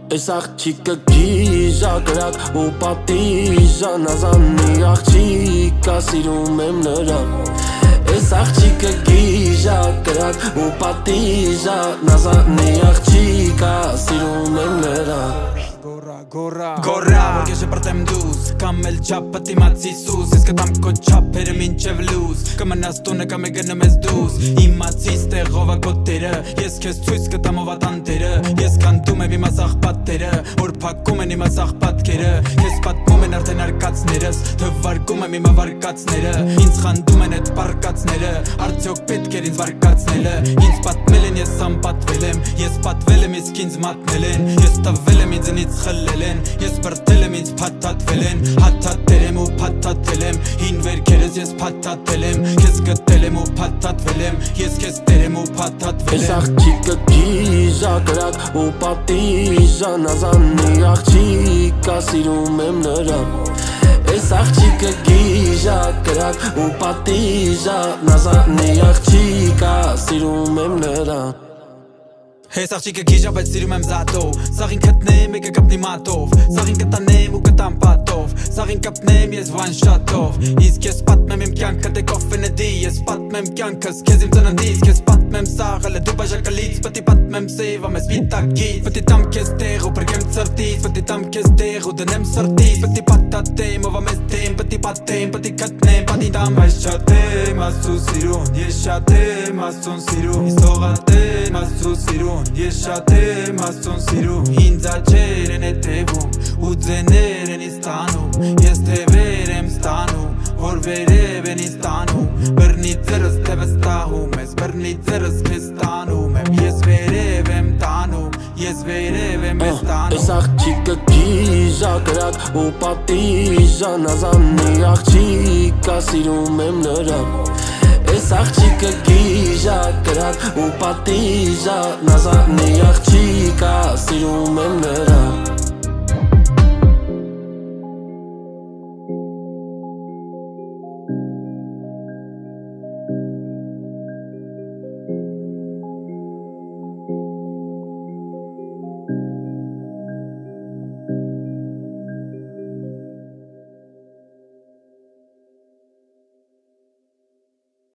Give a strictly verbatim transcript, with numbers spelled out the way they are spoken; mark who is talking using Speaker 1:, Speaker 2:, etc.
Speaker 1: Այս աղջիկը գիժա կրակ ու պատիժա Նազանի աղջիկա սիրում եմ նրան Այս աղջիկը գիժա կրակ ու պատիժա Նազանի աղջիկա սիրում եմ նրան
Speaker 2: Գորա, գորա, գորա, որ կեշը պրտեմ դուս Կամ էլ չապը տիմացի սուս Ես կտամ քո չապերը մինչև լուս Կմնաս տունը կամ է գնեմ ես դուս Իմացիս տեղով ակոտերը Ես քեզ ցույց կտամ ով ատանտերը Ես կանտում եմ իմ ասախ պատերը Որ փակում են իմ ասախ պատկերը Քեզ պատմում են արդեն արկածներս Թվարկում եմ իմ ավարկածները Ինձ խանդում են այդ պարկածները Արդյոք պետք էր ինձ վարկածնելը Ինձ պատմել են ես անպատվել եմ Ես պատվել եմ իսկ ինձ մատնել են Ես տվել եմ ինձնից խլել են Ես բրդել եմ ինձ փաթաթվել են Հաթաթել եմ ու փաթաթել եմ Հին վերքերս ես փաթաթել եմ Քեզ գտել եմ ու փաթաթվել եմ Ես քեզ տեր եմ ու փաթաթվել եմ
Speaker 1: Այս աղջիկը գիժա կրակ ու պատիժա Նազանի աղջիկա սիրում եմ նրան Այս աղջիկը գիժա կրակ ու պատիժա Նազանի աղջիկա սիրում եմ նրան
Speaker 2: Այս աղջիկը գիժա բայց սիրում եմ զատով Սաղին կտնեմ եկը կպնի մատով Սաղին կտանեմ ու կտամ պատով Սաղին կպնեմ ես վան շատով Իսկ ես պատմեմ իմ կյանքը դե կոֆենեդի Ես պատմեմ կյանքս քեզ իմ ծննդից Քեզ պատմեմ սաղելը դու բաժակալից Պտի պատմեմ սեյվամ ես վիտակից Պտի տամ քեզ տեղ ու պրգեմ ծրտից Պտի տամ քեզ տեղ ու դնեմ սրտից Պտի պատատեմ ով ամես տեմ Պտի պատեմ պտի կտնեմ պատի տամ Այս չատեմ աստու սիրուն Ես շատեմ աստուն սիրուն Իս թողատեմ աստու սիրուն Ես շատեմ աստուն սիրում Ինձ աչեր են է տևում ու ձեներ են ինձ տանում Ես թևեր եմ ստանում որ վերև են ինձ տանում Բրնի ձերս թևս տահում ես Բրնի ձերս քեզ տանում եմ Ես վերև եմ տանում Ես վերև եմ ես տանում
Speaker 1: Այս աղջիկը գիժա կրակ ու պատիժա Նազանի աղջիկա սիրում եմ նրան Այս աղջիկը գիժա կրակ ու պատիժա Նազանի աղջիկա սիրում եմ նրան